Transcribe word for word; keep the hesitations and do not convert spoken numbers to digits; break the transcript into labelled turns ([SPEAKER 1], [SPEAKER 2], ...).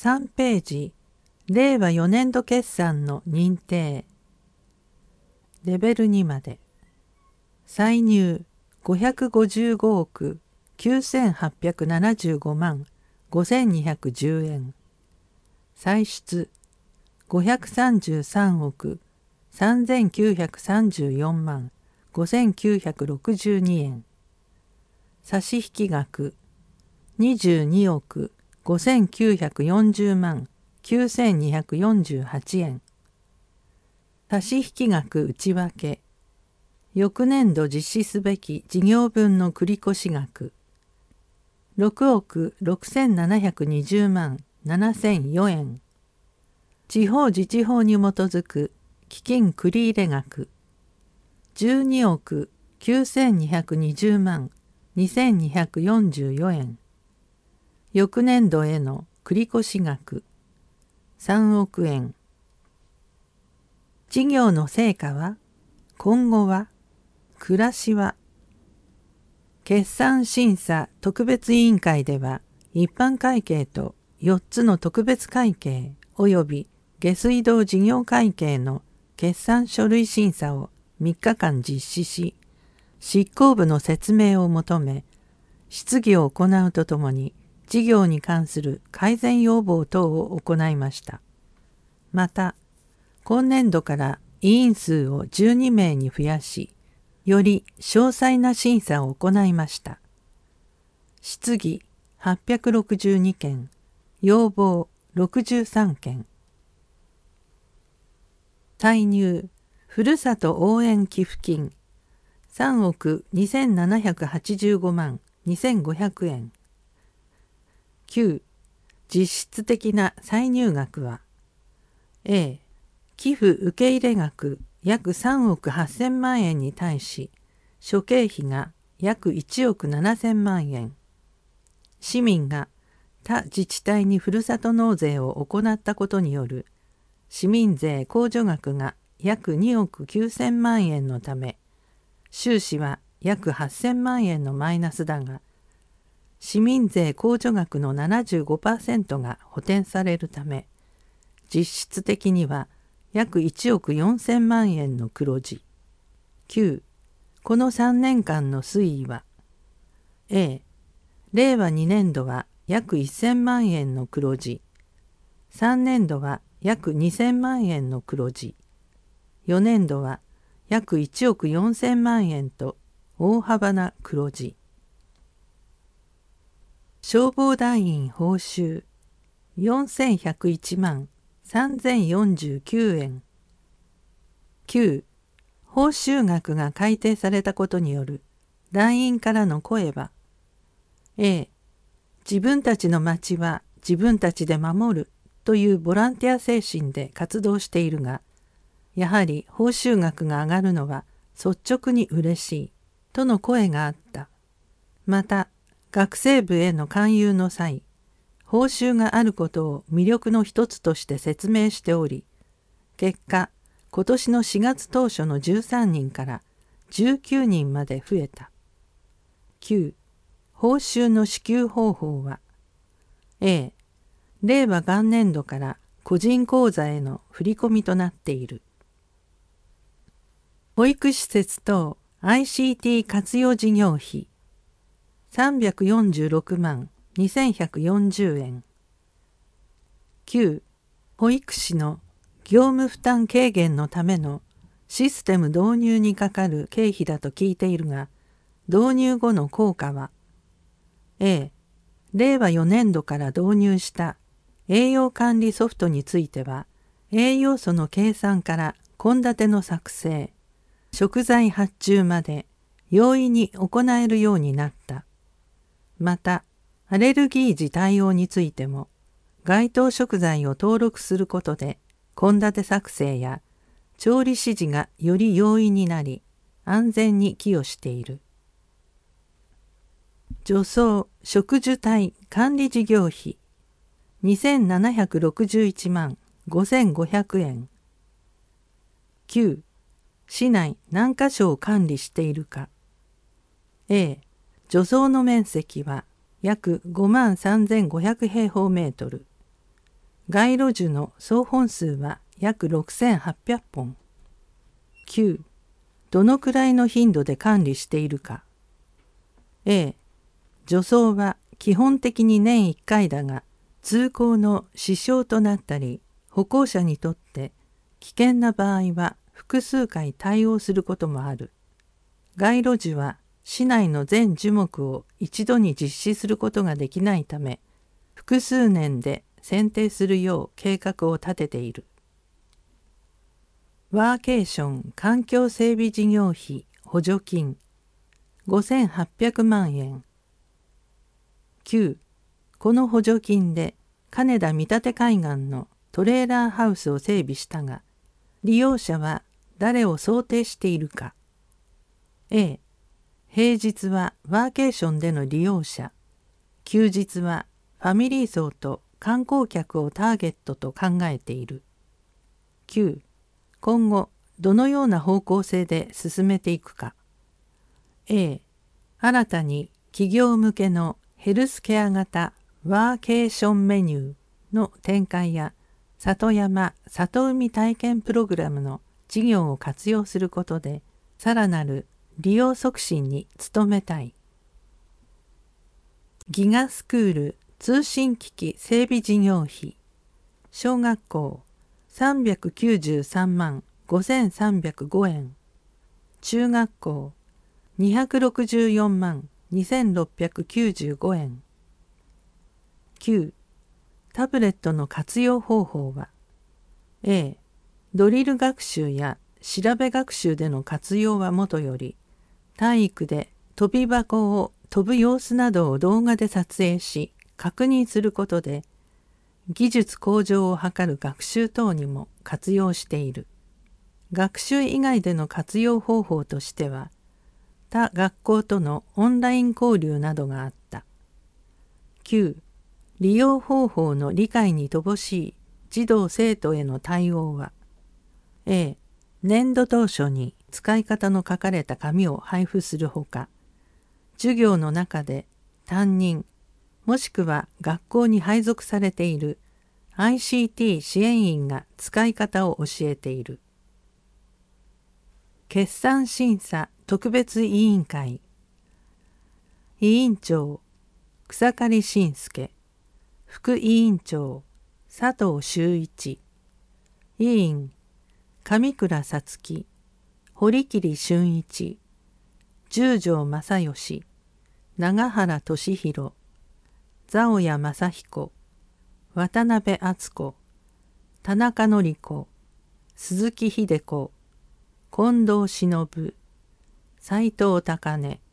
[SPEAKER 1] さんページ、れいわよねんど決算の認定。レベルにまで。歳入ごひゃくごじゅうごおくきゅうせんはっぴゃくななじゅうごまんごせんにひゃくじゅうえん。歳出ごひゃくさんじゅうさんおくさんぜんきゅうひゃくさんじゅうよんまんごせんきゅうひゃくろくじゅうにえん。差引額にじゅうにおくごせんきゅうひゃくよんじゅうまんきゅうせんにひゃくよんじゅうはちえん。差引額内訳翌年度実施すべき事業分の繰越額ろくおくろくせんななひゃくにじゅうまんななせんよえん。地方自治法に基づく基金繰入額じゅうにおくきゅうせんにひゃくにじゅうまんにせんにひゃくよんじゅうよえん。翌年度への繰越額さんおくえん。事業の成果は、今後は、暮らしは。決算審査特別委員会では、一般会計とよっつの特別会計及び下水道事業会計の決算書類審査をみっかかん実施し、執行部の説明を求め、質疑を行うとともに、事業に関する改善要望等を行いました。また、今年度から委員数をじゅうにめいに増やし、より詳細な審査を行いました。質疑はっぴゃくろくじゅうにけん、要望ろくじゅうさんけん。歳入、ふるさと応援寄付金さんおくにせんななひゃくはちじゅうごまんにせんごひゃくえん。きゅう、実質的な歳入額は A、寄付受入額約さんおくはっせんまんえんに対し、諸経費が約いちおくななせんまんえん。市民が他自治体にふるさと納税を行ったことによる市民税控除額が約におくきゅうせんまんえんのため、収支は約はっせんまんえんのマイナスだが、市民税控除額の ななじゅうごパーセント が補填されるため、実質的には約いちおくよんせんまんえんの黒字。きゅう、このさんねんかんの推移は A、れいわにねんどは約せんまんえんの黒字、さんねんどは約にせんまんえんの黒字、よねんどは約いちおくよんせんまんえんと大幅な黒字。消防団員報酬よんせんひゃくいちまんさんぜんよんじゅうきゅうえん。きゅう、報酬額が改定されたことによる団員からの声は A、自分たちの町は自分たちで守るというボランティア精神で活動しているが、やはり報酬額が上がるのは率直に嬉しいとの声があった。また、学生部への勧誘の際、報酬があることを魅力の一つとして説明しており、結果、今年のしがつ当初のじゅうさんにんからじゅうきゅうにんまで増えた。きゅう、報酬の支給方法は A、令和元年度から個人口座への振り込みとなっている。保育施設等 アイシーティー 活用事業費さんびゃくよんじゅうろくまんにせんひゃくよんじゅうえん。きゅう、保育士の業務負担軽減のためのシステム導入にかかる経費だと聞いているが、導入後の効果は A、れいわよねんどから導入した栄養管理ソフトについては、栄養素の計算から献立の作成、食材発注まで容易に行えるようになった。また、アレルギー時対応についても、該当食材を登録することで、献立作成や調理指示がより容易になり、安全に寄与している。除草植樹帯管理事業費にせんななひゃくろくじゅういちまんごせんごひゃくえん。きゅう、市内何箇所を管理しているか。A、除草の面積は約ごまんさんぜんごひゃくへいほうメートル。 街路樹の総本数は約ろくせんはっぴゃくぽん。きゅう、どのくらいの頻度で管理しているか。A、除草は基本的に年いっかいだが、通行の支障となったり、歩行者にとって危険な場合は複数回対応することもある。街路樹は市内の全樹木を一度に実施することができないため、複数年で選定するよう計画を立てている。ワーケーション環境整備事業費補助金ごせんはっぴゃくまんえん。きゅう、この補助金で金田見立海岸のトレーラーハウスを整備したが、利用者は誰を想定しているか。A、平日はワーケーションでの利用者、休日はファミリー層と観光客をターゲットと考えている。きゅう、今後どのような方向性で進めていくか。A、新たに企業向けのヘルスケア型ワーケーションメニューの展開や里山・里海体験プログラムの事業を活用することで、さらなる利用促進に努めたい。ギガスクール通信機器整備事業費小学校さんびゃくきゅうじゅうさんまんごせんさんびゃくごえん、中学校にひゃくろくじゅうよんまんにせんろっぴゃくきゅうじゅうごえん。きゅう、タブレットの活用方法は A、ドリル学習や調べ学習での活用はもとより、体育で飛び箱を飛ぶ様子などを動画で撮影し確認することで、技術向上を図る学習等にも活用している。学習以外での活用方法としては、他学校とのオンライン交流などがあった。きゅう、利用方法の理解に乏しい児童生徒への対応は、A、年度当初に使い方の書かれた紙を配布するほか、授業の中で担任、もしくは学校に配属されている アイシーティー 支援員が使い方を教えている。決算審査特別委員会委員長草刈慎介、副委員長佐藤修一、委員上倉さつき、堀切俊一、十条正義、永原俊弘、ザオヤ正彦、渡辺敦子、田中典子、鈴木秀子、近藤忍、斉藤高根、